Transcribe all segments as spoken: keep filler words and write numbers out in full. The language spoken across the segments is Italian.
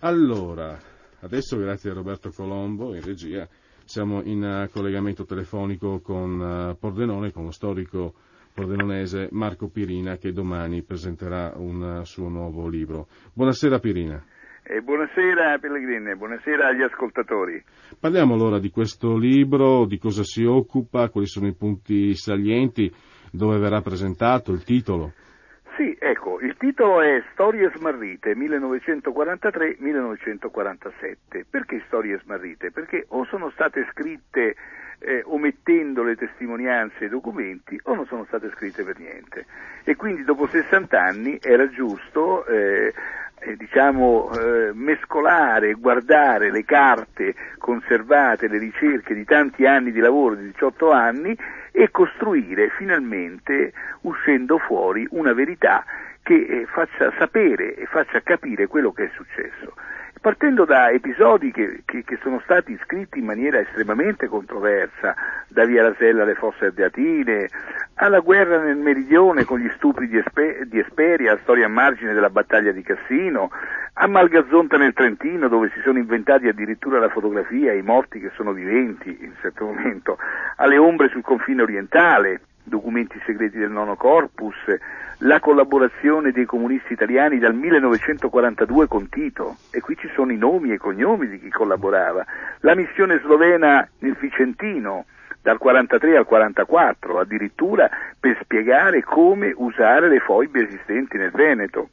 Allora, adesso grazie a Roberto Colombo in regia siamo in uh, collegamento telefonico con uh, Pordenone, con lo storico pordenonese Marco Pirina, che domani presenterà un uh, suo nuovo libro. Buonasera Pirina. Eh, buonasera Pellegrini, buonasera agli ascoltatori. Parliamo allora di questo libro, di cosa si occupa, quali sono i punti salienti, dove verrà presentato, il titolo. Sì, ecco, il titolo è Storie smarrite millenovecentoquarantatré millenovecentoquarantasette. Perché storie smarrite? Perché o sono state scritte eh, omettendo le testimonianze e i documenti, o non sono state scritte per niente. E quindi dopo sessanta anni era giusto eh, eh, diciamo eh, mescolare, guardare le carte conservate, le ricerche di tanti anni di lavoro, di diciotto anni, e costruire finalmente, uscendo fuori, una verità che eh, faccia sapere e faccia capire quello che è successo. Partendo da episodi che, che, che sono stati scritti in maniera estremamente controversa, da Via Rasella alle Fosse Ardeatine, alla guerra nel meridione con gli stupri di, Espe, di Esperia, la storia a margine della battaglia di Cassino, a Malgazzonta nel Trentino, dove si sono inventati addirittura la fotografia, i morti che sono viventi in un certo momento, alle ombre sul confine orientale, documenti segreti del Nono Corpus, la collaborazione dei comunisti italiani dal millenovecentoquarantadue con Tito, e qui ci sono i nomi e i cognomi di chi collaborava, la missione slovena nel Vicentino dal quarantatré al quarantaquattro, addirittura per spiegare come usare le foibe esistenti nel Veneto.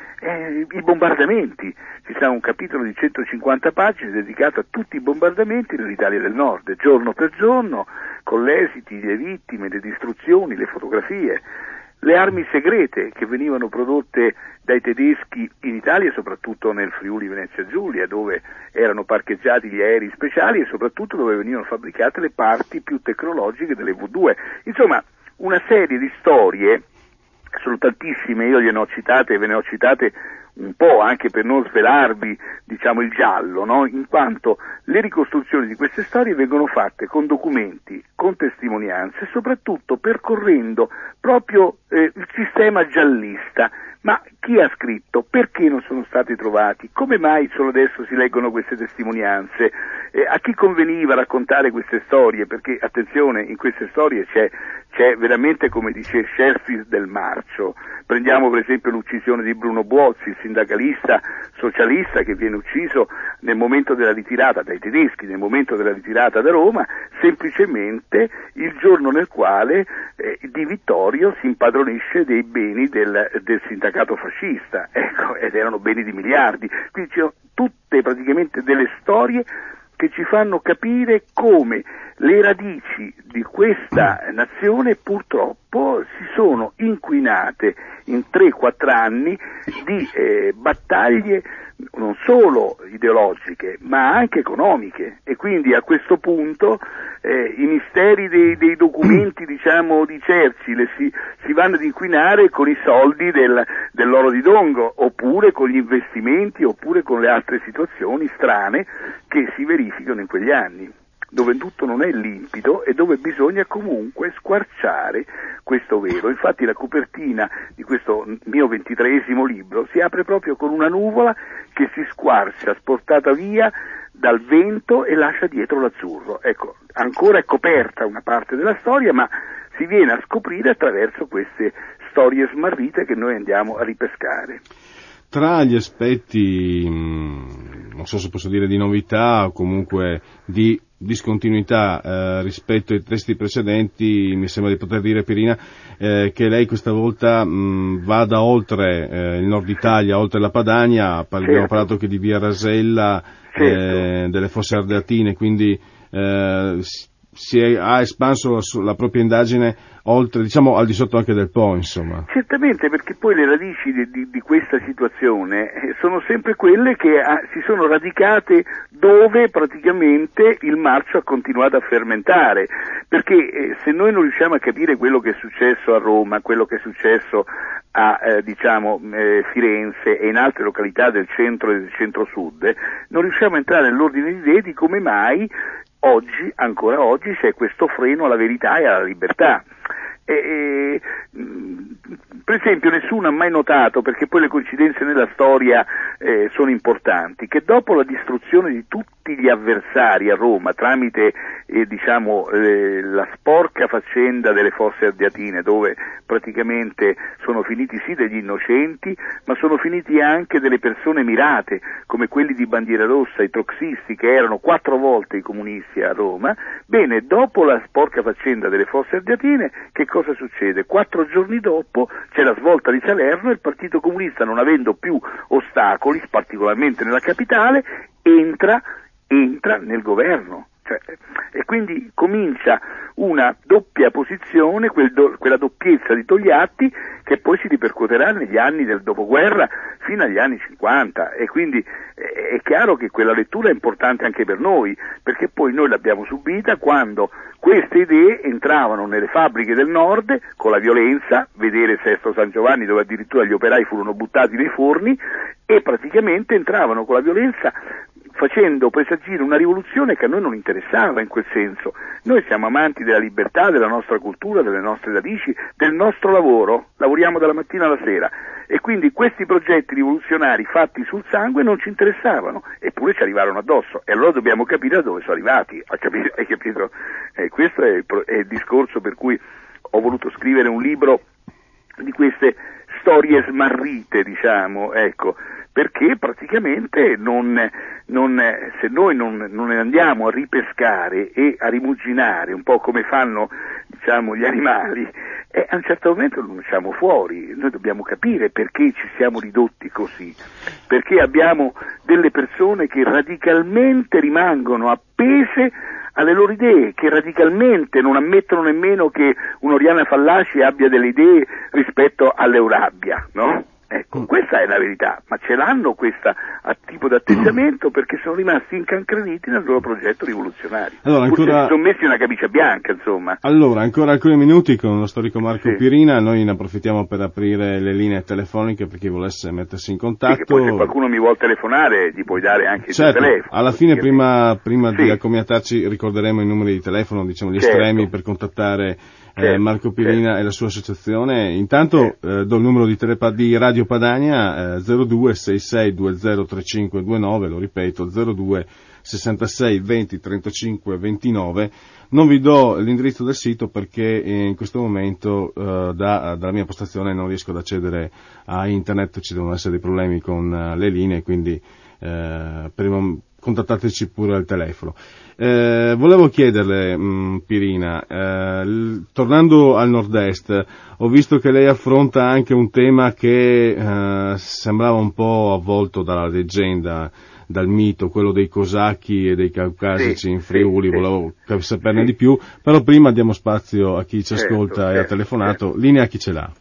Eh, i bombardamenti, ci sarà un capitolo di centocinquanta pagine dedicato a tutti i bombardamenti dell'Italia del Nord, giorno per giorno, con gli esiti, le vittime, le distruzioni, le fotografie, le armi segrete che venivano prodotte dai tedeschi in Italia, soprattutto nel Friuli Venezia Giulia, dove erano parcheggiati gli aerei speciali e soprattutto dove venivano fabbricate le parti più tecnologiche delle vu due. Insomma, una serie di storie, sono tantissime, io gliene ho citate e ve ne ho citate un po' anche per non svelarvi, diciamo, il giallo, no? In quanto le ricostruzioni di queste storie vengono fatte con documenti, con testimonianze, e soprattutto percorrendo proprio eh, il sistema giallista. Ma chi ha scritto? Perché non sono stati trovati? Come mai solo adesso si leggono queste testimonianze? Eh, a chi conveniva raccontare queste storie? Perché, attenzione, in queste storie c'è, c'è veramente, come dice Sheffield, del marcio. Prendiamo per esempio l'uccisione di Bruno Buozzi, il sindacalista socialista che viene ucciso nel momento della ritirata dai tedeschi, nel momento della ritirata da Roma, semplicemente il giorno nel quale eh, Di Vittorio si impadronisce dei beni del, del sindacato fascista, ecco, ed erano beni di miliardi. Quindi ci sono tutte praticamente delle storie che ci fanno capire come le radici di questa nazione purtroppo si sono inquinate in tre quattro anni di eh, battaglie non solo ideologiche ma anche economiche, e quindi a questo punto eh, i misteri dei, dei documenti, diciamo, di Churchill si, si vanno ad inquinare con i soldi del, dell'oro di Dongo, oppure con gli investimenti, oppure con le altre situazioni strane che si verificano in quegli anni, dove tutto non è limpido e dove bisogna comunque squarciare questo velo. Infatti la copertina di questo mio ventitreesimo libro si apre proprio con una nuvola che si squarcia, sportata via dal vento, e lascia dietro l'azzurro. Ecco, ancora è coperta una parte della storia, ma si viene a scoprire attraverso queste storie smarrite che noi andiamo a ripescare. Tra gli aspetti, non so se posso dire di novità o comunque di discontinuità eh, rispetto ai testi precedenti, mi sembra di poter dire, Pirina, eh, che lei questa volta mh, vada oltre eh, il nord Italia, oltre la Padania. Parliamo, certo. Abbiamo parlato che di Via Rasella, certo. eh, delle Fosse Ardeatine, quindi eh, si è, ha espanso la, la propria indagine oltre, diciamo, al di sotto anche del Po, insomma. Certamente, perché poi le radici di, di, di questa situazione sono sempre quelle che ha, si sono radicate dove praticamente il marcio ha continuato a fermentare, perché eh, se noi non riusciamo a capire quello che è successo a Roma, quello che è successo a eh, diciamo eh, Firenze e in altre località del centro e del centro-sud, eh, non riusciamo a entrare nell'ordine di idee di come mai oggi, ancora oggi, c'è questo freno alla verità e alla libertà. E, e, per esempio nessuno ha mai notato, perché poi le coincidenze nella storia eh, sono importanti, che dopo la distruzione di tutti gli avversari a Roma tramite eh, diciamo eh, la sporca faccenda delle Fosse Ardeatine, dove praticamente sono finiti sì degli innocenti, ma sono finiti anche delle persone mirate, come quelli di Bandiera Rossa, i troxisti, che erano quattro volte i comunisti a Roma. Bene, dopo la sporca faccenda delle Fosse Ardeatine, che cosa succede? Quattro giorni dopo c'è la svolta di Salerno e il Partito Comunista, non avendo più ostacoli, particolarmente nella capitale, entra, entra nel governo. Cioè, e quindi comincia una doppia posizione, quel do, quella doppiezza di Togliatti, che poi si ripercuoterà negli anni del dopoguerra fino agli anni cinquanta, e quindi è, è chiaro che quella lettura è importante anche per noi, perché poi noi l'abbiamo subita quando queste idee entravano nelle fabbriche del nord con la violenza, vedere Sesto San Giovanni, dove addirittura gli operai furono buttati nei forni, e praticamente entravano con la violenza facendo presagire una rivoluzione che a noi non interessava in quel senso. Noi siamo amanti della libertà, della nostra cultura, delle nostre radici, del nostro lavoro, lavoriamo dalla mattina alla sera, e quindi questi progetti rivoluzionari fatti sul sangue non ci interessavano, eppure ci arrivarono addosso, e allora dobbiamo capire da dove sono arrivati. Hai capito? Eh, questo è il, è il discorso per cui ho voluto scrivere un libro di queste storie smarrite, diciamo, ecco, perché praticamente non, non, se noi non, non ne andiamo a ripescare e a rimuginare un po' come fanno, diciamo, gli animali, eh, a un certo momento non usciamo fuori. Noi dobbiamo capire perché ci siamo ridotti così, perché abbiamo delle persone che radicalmente rimangono appese alle loro idee, che radicalmente non ammettono nemmeno che un'Oriana Fallaci abbia delle idee rispetto all'Eurabia, no? Ecco, questa è la verità, ma ce l'hanno questo tipo di atteggiamento perché sono rimasti incancreniti nel loro progetto rivoluzionario. Allora, ancora... si sono messi una camicia bianca, insomma. Allora, ancora alcuni minuti con lo storico Marco sì. Pirina, noi ne approfittiamo per aprire le linee telefoniche per chi volesse mettersi in contatto. Sì, che poi se qualcuno mi vuole telefonare gli puoi dare anche certo, il telefono. Alla fine, prima, prima sì. di accomiatarci, ricorderemo i numeri di telefono, diciamo gli certo. estremi per contattare certo. eh, Marco Pirina certo. e la sua associazione. Intanto certo. eh, do il numero di, Telepa- di Radio Padania, eh, zero due sei sei due zero tre cinque due nove, lo ripeto, zero due sessantasei venti trentacinque ventinove. Non vi do l'indirizzo del sito perché in questo momento eh, da, dalla mia postazione non riesco ad accedere a internet, ci devono essere dei problemi con uh, le linee, quindi eh, prima contattateci pure al telefono. Eh, volevo chiederle, mh, Pirina, eh, l- tornando al nord-est, ho visto che lei affronta anche un tema che eh, sembrava un po' avvolto dalla leggenda, dal mito, quello dei cosacchi e dei caucasici sì, in Friuli, sì, volevo sì. saperne sì. di più, però prima diamo spazio a chi ci certo, ascolta certo, e ha telefonato. Certo. Linea chi ce l'ha?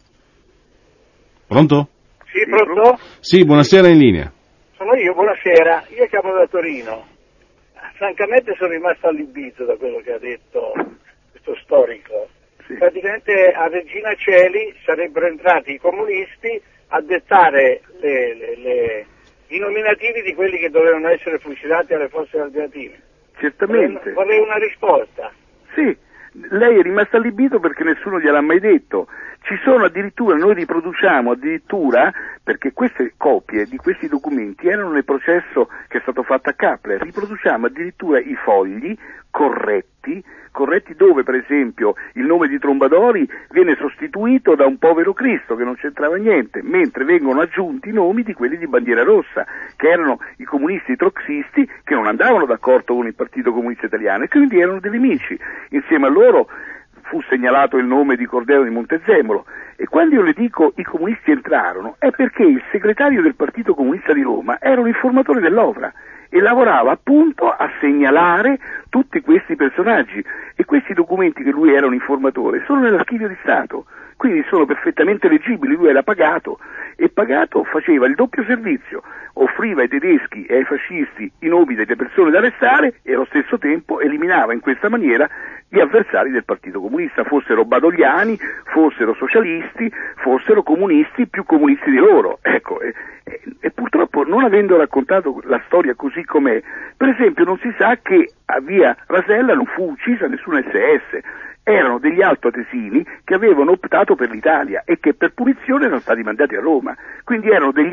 Pronto? Sì, pronto? Sì, buonasera, in linea. Sono io, buonasera, io chiamo da Torino. Francamente sono rimasto allibito da quello che ha detto questo storico. Sì. Praticamente a Regina Coeli sarebbero entrati i comunisti a dettare le, le, le, i nominativi di quelli che dovevano essere fucilati alle Fosse Ardeatine. Certamente. Vorrei, vorrei una risposta. Sì, lei è rimasto allibito perché nessuno gliel'ha mai detto. Ci sono addirittura, noi riproduciamo addirittura, perché queste copie di questi documenti erano nel processo che è stato fatto a Kappler, riproduciamo addirittura i fogli corretti, corretti dove per esempio il nome di Trombadori viene sostituito da un povero Cristo che non c'entrava niente, mentre vengono aggiunti i nomi di quelli di Bandiera Rossa, che erano i comunisti troxisti che non andavano d'accordo con il Partito Comunista Italiano e quindi erano dei nemici. Insieme a loro fu segnalato il nome di Cordero di Montezemolo, e quando io le dico i comunisti entrarono è perché il segretario del Partito Comunista di Roma era un informatore dell'Opera e lavorava appunto a segnalare tutti questi personaggi, e questi documenti che lui era un informatore sono nell'archivio di Stato, quindi sono perfettamente leggibili. Lui era pagato, e pagato faceva il doppio servizio, offriva ai tedeschi e ai fascisti i nomi delle persone da arrestare e allo stesso tempo eliminava in questa maniera gli avversari del Partito Comunista, fossero badogliani, fossero socialisti, fossero comunisti, più comunisti di loro. Ecco, e, e, e purtroppo, non avendo raccontato la storia così com'è, per esempio non si sa che a via Rasella non fu uccisa nessuna esse esse, erano degli altoatesini che avevano optato per l'Italia e che per punizione erano stati mandati a Roma, quindi erano degli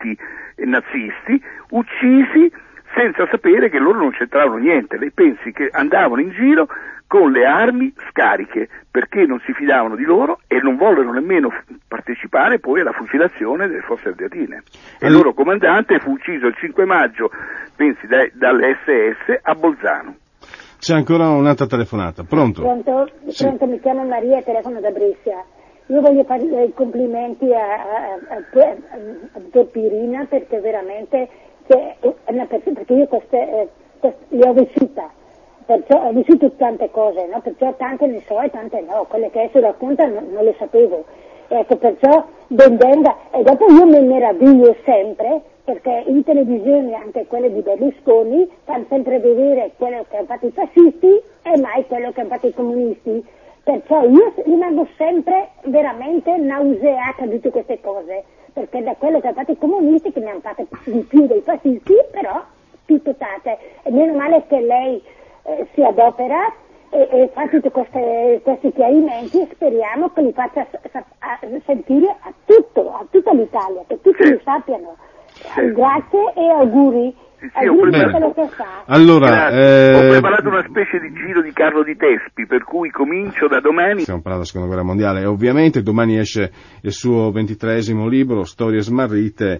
anti-nazisti uccisi senza sapere che loro non c'entravano niente. Lei pensi che andavano in giro con le armi scariche perché non si fidavano di loro e non vollero nemmeno partecipare poi alla fucilazione delle Fosse Ardeatine. E il loro comandante fu ucciso il cinque maggio, pensi, dall'esse esse a Bolzano. C'è ancora un'altra telefonata, pronto? Pronto? Sì. Pronto, mi chiamo Maria, telefono da Brescia. Io voglio fare i complimenti a, a, a, a Pirina perché veramente che è una persona, perché io queste, eh, queste, le ho vissute, perciò ho vissuto tante cose, no? Perciò tante ne so e tante no, quelle che adesso racconta non, non le sapevo. Ecco, perciò ben venga. E dopo io mi meraviglio sempre, perché in televisione anche quelle di Berlusconi fanno sempre vedere quello che hanno fatto i fascisti e mai quello che hanno fatto i comunisti. Perciò io rimango sempre veramente nauseata di tutte queste cose, perché da quello che hanno fatto i comunisti, che ne hanno fatte di più dei fascisti, però più totate. E meno male che lei eh, si adopera e, e fa tutti questi chiarimenti e speriamo che li faccia sa, a, sentire a tutto, a tutta l'Italia, che tutti sì. lo sappiano. Sì. Grazie e auguri. Sì, sì, ho, preparato, allora, eh... ho preparato una specie di giro di Carlo di Tespi, per cui comincio da domani. Stiamo parlando della Seconda Guerra Mondiale e ovviamente domani esce il suo ventitreesimo libro, Storie smarrite.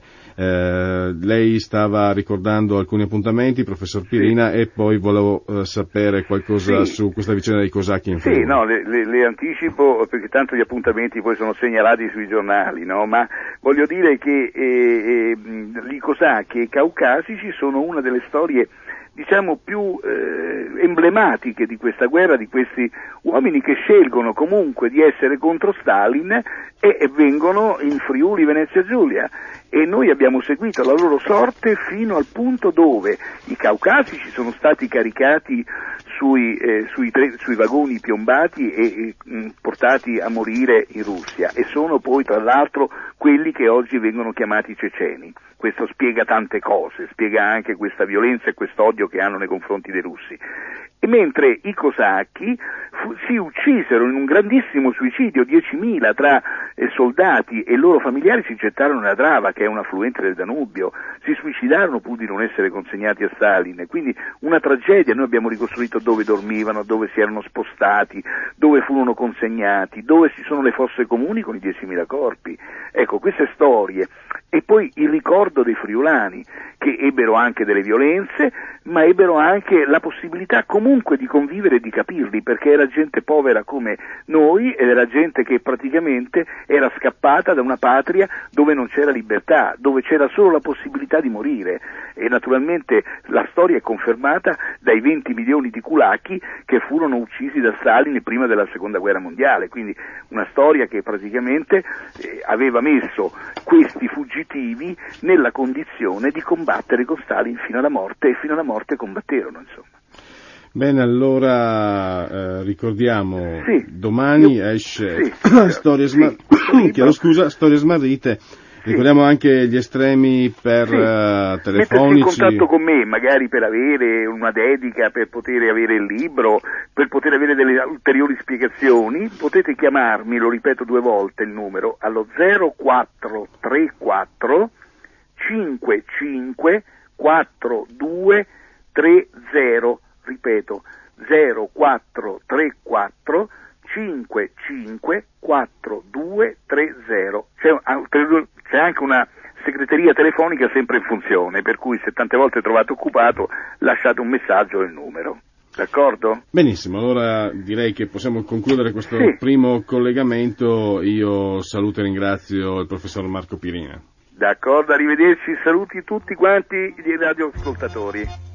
Eh, lei stava ricordando alcuni appuntamenti, professor Pirina, sì. E poi volevo eh, sapere qualcosa sì. su questa vicenda dei cosacchi in Friuli. Sì, no, le, le, le anticipo perché tanto gli appuntamenti poi sono segnalati sui giornali, no? Ma voglio dire che eh, eh, i cosacchi e i caucasici sono sono una delle storie, diciamo, più eh, emblematiche di questa guerra, di questi uomini che scelgono comunque di essere contro Stalin e, e vengono in Friuli Venezia Giulia, e noi abbiamo seguito la loro sorte fino al punto dove i caucasici sono stati caricati sui, eh, sui, tre, sui vagoni piombati e, e mh, portati a morire in Russia, e sono poi tra l'altro quelli che oggi vengono chiamati ceceni. Questo spiega tante cose, spiega anche questa violenza e questo odio che hanno nei confronti dei russi. E mentre i cosacchi fu, si uccisero in un grandissimo suicidio, diecimila tra eh, soldati e loro familiari si gettarono nella Drava, che è un affluente del Danubio, si suicidarono pur di non essere consegnati a Stalin, quindi una tragedia. Noi abbiamo ricostruito dove dormivano, dove si erano spostati, dove furono consegnati, dove ci sono le fosse comuni con i diecimila corpi. Ecco, queste storie, e poi il ricordo dei friulani, che ebbero anche delle violenze, ma ebbero anche la possibilità comunque di convivere e di capirli, perché era gente povera come noi ed era gente che praticamente era scappata da una patria dove non c'era libertà, dove c'era solo la possibilità di morire. E naturalmente la storia è confermata dai venti milioni di kulaki che furono uccisi da Stalin prima della Seconda Guerra Mondiale, quindi una storia che praticamente eh, aveva messo questi fuggitivi nella condizione di combattere con Stalin fino alla morte, e fino alla morte combatterono, insomma. Bene, allora eh, ricordiamo, sì, domani io, esce sì, Storie, sì, smar- chiedo scusa, Storie smarrite. Sì. Ricordiamo anche gli estremi per sì. uh, telefonici. Mettersi in contatto con me, magari per avere una dedica, per poter avere il libro, per poter avere delle ulteriori spiegazioni. Potete chiamarmi, lo ripeto due volte il numero, allo zero quattro tre quattro cinque cinque quattro due tre zero, ripeto, zero quattro tre quattro cinque cinque quattro due tre zero. C'è, c'è anche una segreteria telefonica sempre in funzione, per cui se tante volte trovate occupato lasciate un messaggio e il numero. D'accordo? Benissimo, allora direi che possiamo concludere questo sì. primo collegamento. Io saluto e ringrazio il professor Marco Pirina. D'accordo, arrivederci, saluti tutti quanti i radioascoltatori.